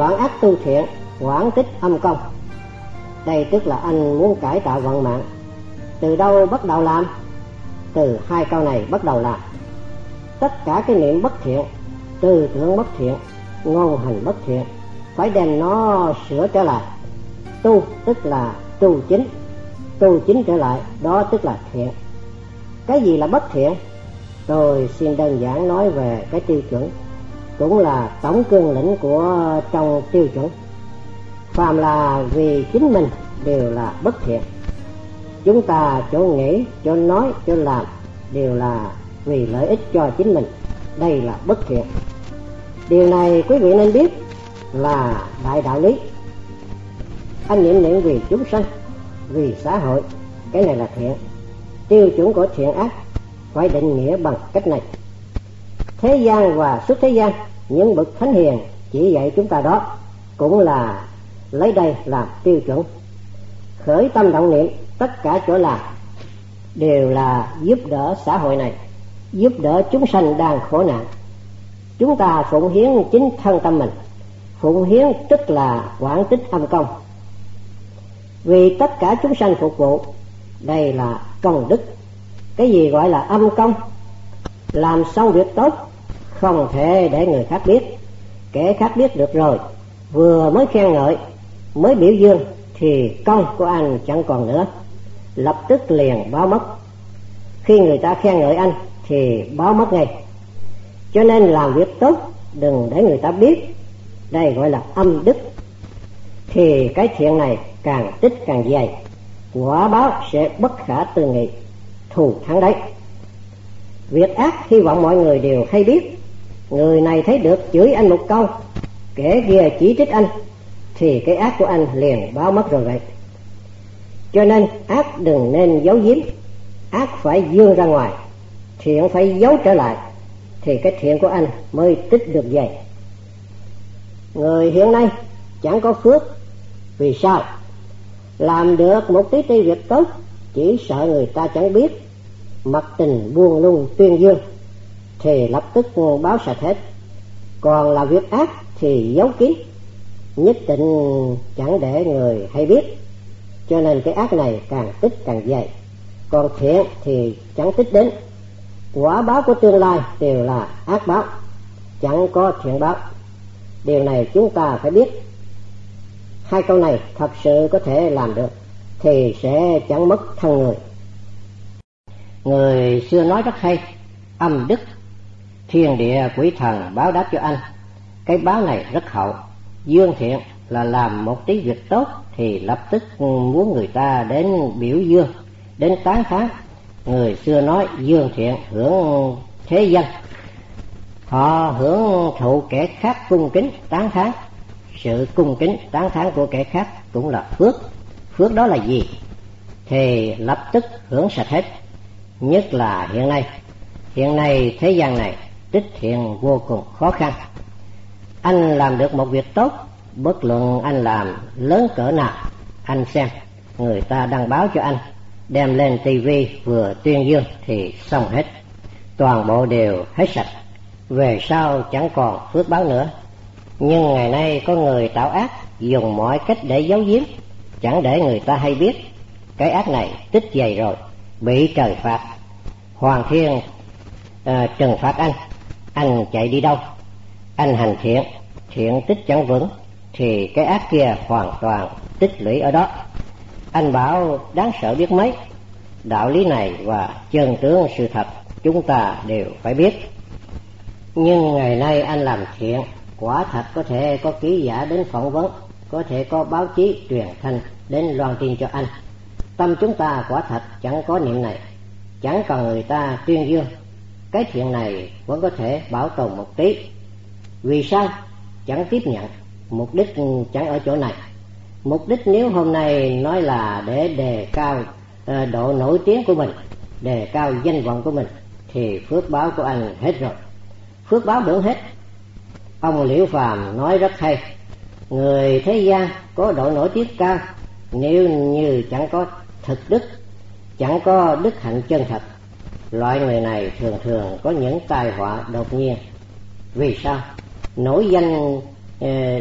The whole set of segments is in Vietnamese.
đoạn ác tu thiện, hoãn tích âm công. Đây tức là anh muốn cải tạo vận mạng. Từ đâu bắt đầu làm? Từ hai câu này bắt đầu làm. Tất cả cái niệm bất thiện, tư tưởng bất thiện, ngôn hành bất thiện, phải đem nó sửa trở lại. Tu tức là tu chính, tu chính trở lại, đó tức là thiện. Cái gì là bất thiện? Tôi xin đơn giản nói về cái tiêu chuẩn, cũng là tổng cương lĩnh của trong tiêu chuẩn. Phàm là vì chính mình đều là bất thiện. Chúng ta chỗ nghĩ, chỗ nói, chỗ làm đều là vì lợi ích cho chính mình, đây là bất thiện. Điều này quý vị nên biết là đại đạo lý. Anh niệm vì chúng sanh, vì xã hội, cái này là thiện. Tiêu chuẩn của thiện ác phải định nghĩa bằng cách này. Thế gian và xuất thế gian, những bậc thánh hiền chỉ dạy chúng ta đó, cũng là lấy đây làm tiêu chuẩn. Khởi tâm động niệm, tất cả chỗ làm đều là giúp đỡ xã hội này, giúp đỡ chúng sanh đang khổ nạn. Chúng ta phụng hiến chính thân tâm mình. Phụng hiến tức là hoãn tích âm công, vì tất cả chúng sanh phục vụ, đây là công đức. Cái gì gọi là âm công? Làm xong việc tốt không thể để người khác biết. Kẻ khác biết được rồi, vừa mới khen ngợi, mới biểu dương thì công của anh chẳng còn nữa, lập tức liền báo mất. Khi người ta khen ngợi anh thì báo mất ngay. Cho nên làm việc tốt đừng để người ta biết, đây gọi là âm đức. Thì cái thiện này càng tích càng dày, quả báo sẽ bất khả tư nghị, thù thắng đấy. Việc ác hy vọng mọi người đều hay biết. Người này thấy được chửi anh một câu, kẻ kia chỉ trích anh, thì cái ác của anh liền báo mất rồi vậy. Cho nên ác đừng nên giấu giếm, ác phải dương ra ngoài, thiện phải giấu trở lại, thì cái thiện của anh mới tích được dày. Người hiện nay chẳng có phước. Vì sao? Làm được một tí việc tốt, chỉ sợ người ta chẳng biết, mặc tình buông lung tuyên dương, thì lập tức báo sạch hết. Còn là việc ác thì giấu kín, nhất định chẳng để người hay biết. Cho nên cái ác này càng tích càng dày. Còn thiện thì chẳng tích đến. Quả báo của tương lai đều là ác báo, chẳng có thiện báo. Điều này chúng ta phải biết. Hai câu này thật sự có thể làm được thì sẽ chẳng mất thân người. Người xưa nói rất hay, âm đức, thiên địa quỷ thần báo đáp cho anh. Cái báo này rất hậu. Dương thiện là làm một tí việc tốt thì lập tức muốn người ta đến biểu dương, đến tán thán. Người xưa nói dương thiện hưởng thế dân, họ hưởng thụ kẻ khác cung kính tán thán. Sự cung kính tán thán của kẻ khác cũng là phước. Phước đó là gì? Thì lập tức hưởng sạch hết. Nhất là hiện nay thế gian này tích thiện vô cùng khó khăn. Anh làm được một việc tốt, bất luận anh làm lớn cỡ nào, anh xem người ta đăng báo cho anh, đem lên tivi vừa tuyên dương thì xong hết, toàn bộ đều hết sạch, về sau chẳng còn phước báo nữa. Nhưng ngày nay có người tạo ác, dùng mọi cách để giấu giếm, chẳng để người ta hay biết. Cái ác này tích dày rồi, bị trời phạt. Hoàng thiên trừng phạt anh chạy đi đâu? Anh hành thiện, thiện tích chẳng vững, thì cái ác kia hoàn toàn tích lũy ở đó. Anh bảo đáng sợ biết mấy. Đạo lý này và chân tướng sự thật chúng ta đều phải biết. Nhưng ngày nay anh làm thiện, quả thật có thể có ký giả đến phỏng vấn, có thể có báo chí truyền thanh đến loan tin cho anh. Tâm chúng ta quả thật chẳng có niệm này, chẳng cần người ta tuyên dương. Cái thiện này vẫn có thể bảo tồn một tí. Vì sao? Chẳng tiếp nhận. Mục đích chẳng ở chỗ này. Mục đích nếu hôm nay nói là để đề cao độ nổi tiếng của mình, đề cao danh vọng của mình, thì phước báo của anh hết rồi. Phước báo hưởng hết. Ông Liễu Phàm nói rất hay, người thế gian có độ nổi tiếng cao, nếu như chẳng có thực đức, chẳng có đức hạnh chân thật, loại người này thường thường có những tai họa đột nhiên. Vì sao? Nổi danh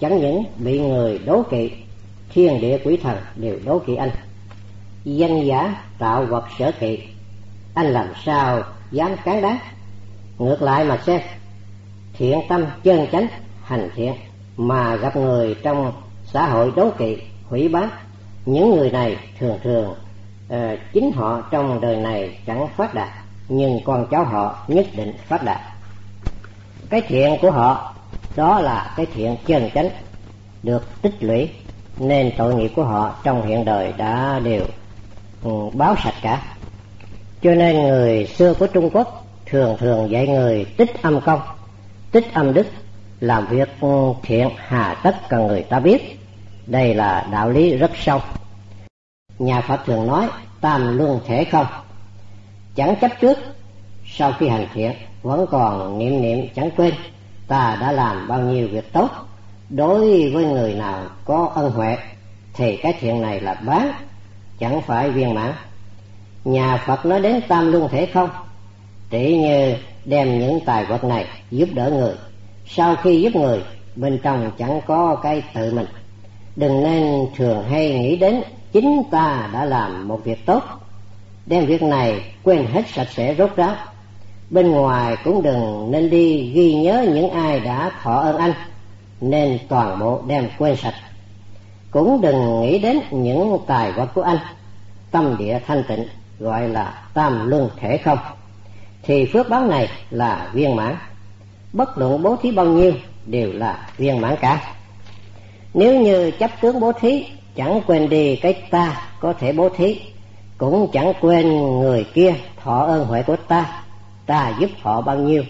chẳng những bị người đố kỵ, thiên địa quỷ thần đều đố kỵ anh. Danh giả tạo vật sở kỵ, anh làm sao dám cán đáng. Ngược lại mà xem, thiện tâm chân chánh hành thiện mà gặp người trong xã hội đố kỵ hủy báng, những người này thường thường chính họ trong đời này chẳng phát đạt, nhưng con cháu họ nhất định phát đạt. Cái thiện của họ đó là cái thiện chân chánh được tích lũy, nên tội nghiệp của họ trong hiện đời đã đều báo sạch cả. Cho nên người xưa của Trung Quốc thường thường dạy người tích âm công, tích âm đức, làm việc thiện hà tất cần người ta biết. Đây là đạo lý rất sâu. Nhà Phật thường nói tam luân thể không, chẳng chấp trước, sau khi hành thiện vẫn còn niệm niệm chẳng quên ta đã làm bao nhiêu việc tốt. Đối với người nào có ân huệ thì cái thiện này là bán, chẳng phải viên mãn. Nhà Phật nói đến tam luân thể không, tỷ như đem những tài vật này giúp đỡ người, sau khi giúp người bên trong chẳng có cái tự mình. Đừng nên thường hay nghĩ đến chính ta đã làm một việc tốt, đem việc này quên hết sạch sẽ rốt ráo. Bên ngoài cũng đừng nên đi ghi nhớ những ai đã thọ ơn anh, nên toàn bộ đem quên sạch. Cũng đừng nghĩ đến những tài vật của anh, tâm địa thanh tịnh, gọi là tam luân thể không, thì phước báo này là viên mãn. Bất luận bố thí bao nhiêu đều là viên mãn cả. Nếu như chấp tướng bố thí, chẳng quên đi cái ta có thể bố thí, cũng chẳng quên người kia thọ ơn huệ của ta, ta giúp họ bao nhiêu,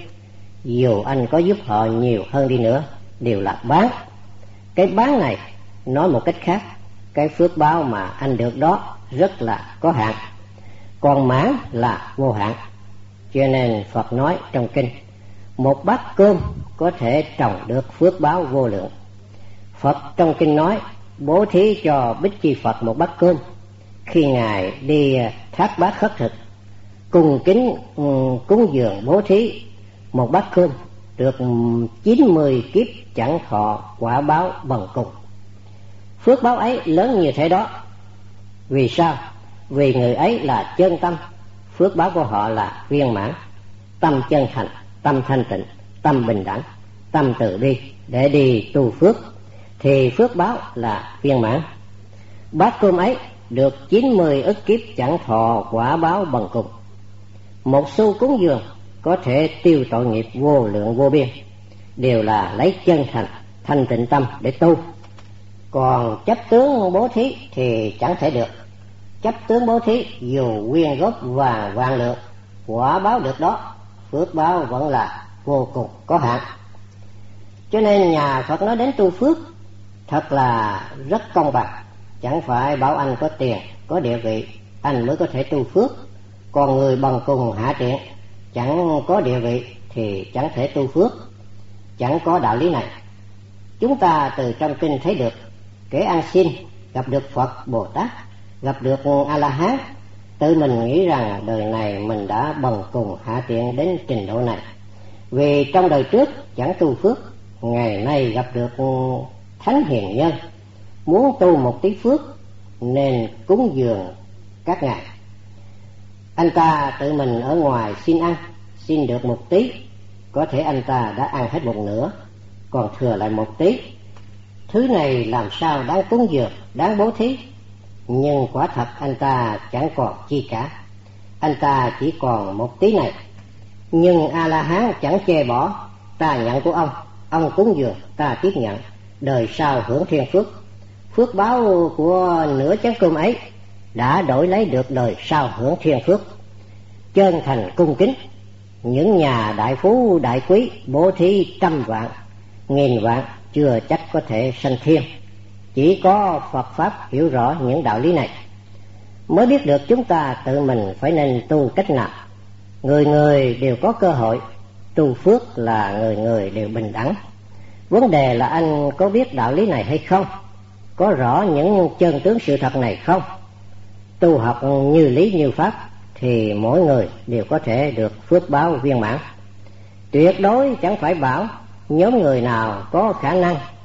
dù anh có giúp họ nhiều hơn đi nữa, đều là bán. Cái bán này nói một cách khác, cái phước báo mà anh được đó rất là có hạn, còn mãn là vô hạn. Cho nên Phật nói trong kinh, một bát cơm có thể trồng được phước báo vô lượng. Phật trong kinh nói bố thí cho Bích Chi Phật một bát cơm, khi Ngài đi thác bát khất thực, cùng kính cúng dường bố thí một bát cơm, được 90 kiếp chẳng thọ quả báo bần cùng. Phước báo ấy lớn như thế đó. Vì sao? Vì người ấy là chân tâm, phước báo của họ là viên mãn, tâm chân thành, tâm thanh tịnh, tâm bình đẳng, tâm từ bi để đi tu phước, thì phước báo là viên mãn. Bát cơm ấy được 90 ức kiếp chẳng thọ quả báo bần cùng. Một xu cúng dường có thể tiêu tội nghiệp vô lượng vô biên, đều là lấy chân thành, thanh tịnh tâm để tu. Còn chấp tướng bố thí thì chẳng thể được. Chấp tướng bố thí dù quyên góp vàng vạn lượng, quả báo được đó, phước báo vẫn là vô cùng có hạn. Cho nên nhà Phật nói đến tu phước thật là rất công bằng. Chẳng phải bảo anh có tiền, có địa vị anh mới có thể tu phước, còn người bằng cùng hạ tiện, chẳng có địa vị thì chẳng thể tu phước. Chẳng có đạo lý này. Chúng ta từ trong kinh thấy được, kẻ ăn xin gặp được Phật Bồ Tát, gặp được A La Hán, tự mình nghĩ rằng đời này mình đã bằng cùng hạ tiện đến trình độ này, vì trong đời trước chẳng tu phước, ngày nay gặp được thánh hiền nhân, muốn tu một tí phước nên cúng dường các ngài. Anh ta tự mình ở ngoài xin ăn, xin được một tí, có thể anh ta đã ăn hết một nửa, còn thừa lại một tí. Thứ này làm sao đáng cúng dường, đáng bố thí, nhưng quả thật anh ta chẳng còn chi cả, anh ta chỉ còn một tí này. Nhưng A La Hán chẳng chê bỏ, ta nhận của ông cúng dường ta tiếp nhận, đời sau hưởng thiên phước. Phước báo của nửa chén cơm ấy đã đổi lấy được đời sau hưởng thiên phước. Chân thành cung kính, những nhà đại phú đại quý bố thí 100 vạn, 1000 vạn chưa chắc có thể sanh thiên. Chỉ có Phật Pháp hiểu rõ những đạo lý này mới biết được chúng ta tự mình phải nên tu cách nào. Người người đều có cơ hội, tu phước là người người đều bình đẳng. Vấn đề là anh có biết đạo lý này hay không, có rõ những chân tướng sự thật này không. Tu học như lý như pháp thì mỗi người đều có thể được phước báo viên mãn. Tuyệt đối chẳng phải bảo nhóm người nào có khả năng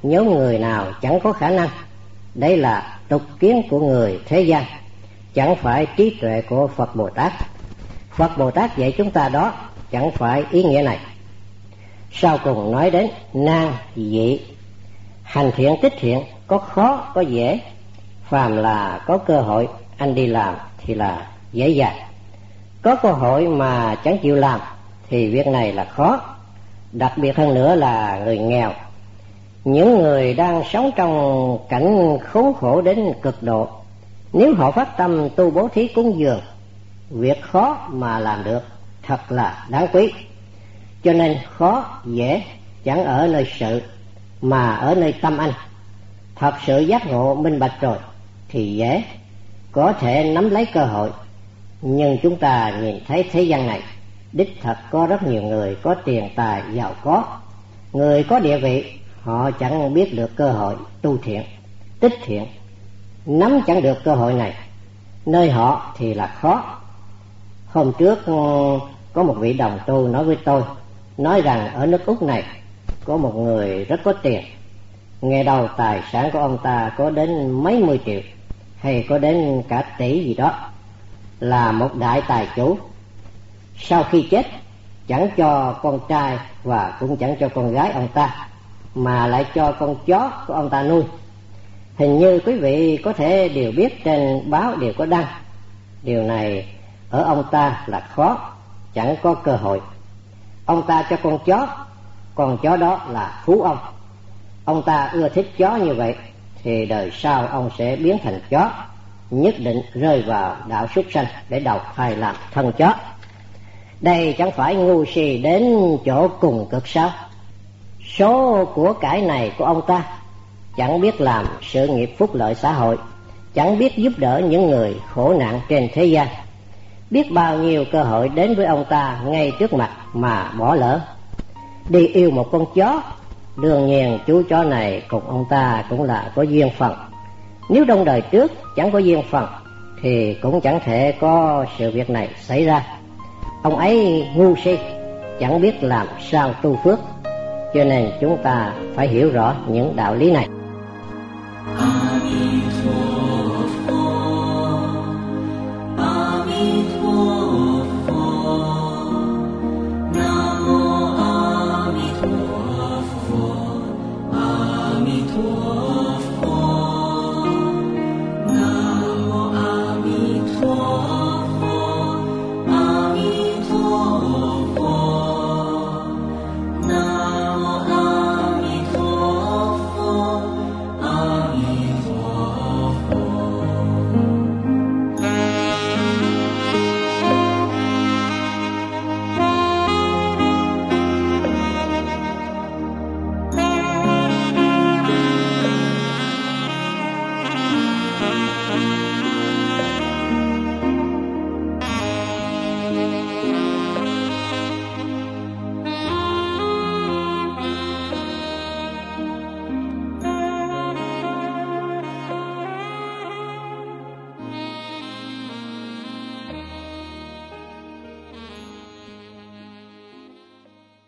nhóm người nào chẳng có khả năng. Đây là tục kiến của người thế gian, chẳng phải trí tuệ của Phật Bồ Tát. Phật Bồ Tát dạy chúng ta đó chẳng phải ý nghĩa này. Sau cùng nói đến nan dị. Hành thiện tích thiện, có khó có dễ. Phàm là có cơ hội anh đi làm thì là dễ dàng, có cơ hội mà chẳng chịu làm thì việc này là khó. Đặc biệt hơn nữa là người nghèo, những người đang sống trong cảnh khốn khổ đến cực độ, nếu họ phát tâm tu bố thí cúng dường, việc khó mà làm được thật là đáng quý. Cho nên khó dễ chẳng ở nơi sự mà ở nơi tâm anh. Thật sự giác ngộ minh bạch rồi thì dễ, có thể nắm lấy cơ hội. Nhưng chúng ta nhìn thấy thế gian này, đích thật có rất nhiều người có tiền tài giàu có, người có địa vị, họ chẳng biết được cơ hội tu thiện, tích thiện, nắm chẳng được cơ hội này. Nơi họ thì là khó. Hôm trước có một vị đồng tu nói với tôi, nói rằng ở nước Úc này có một người rất có tiền. Nghe đầu tài sản của ông ta có đến mấy mươi triệu, hay có đến cả tỷ gì đó, là một đại tài chủ. Sau khi chết chẳng cho con trai và cũng chẳng cho con gái ông ta, mà lại cho con chó của ông ta nuôi. Hình như quý vị có thể đều biết, trên báo đều có đăng. Điều này ở ông ta là khó, chẳng có cơ hội. Ông ta cho con chó đó là phú ông. Ông ta ưa thích chó như vậy thì đời sau ông sẽ biến thành chó, nhất định rơi vào đạo súc sanh để đầu thai làm thân chó. Đây chẳng phải ngu si đến chỗ cùng cực sao? Số của cải này của ông ta chẳng biết làm sự nghiệp phúc lợi xã hội, chẳng biết giúp đỡ những người khổ nạn trên thế gian. Biết bao nhiêu cơ hội đến với ông ta ngay trước mặt mà bỏ lỡ. Đi yêu một con chó, đương nhiên chú chó này cùng ông ta cũng là có duyên phận. Nếu trong đời trước chẳng có duyên phận thì cũng chẳng thể có sự việc này xảy ra. Ông ấy ngu si, chẳng biết làm sao tu phước. Cho nên chúng ta phải hiểu rõ những đạo lý này.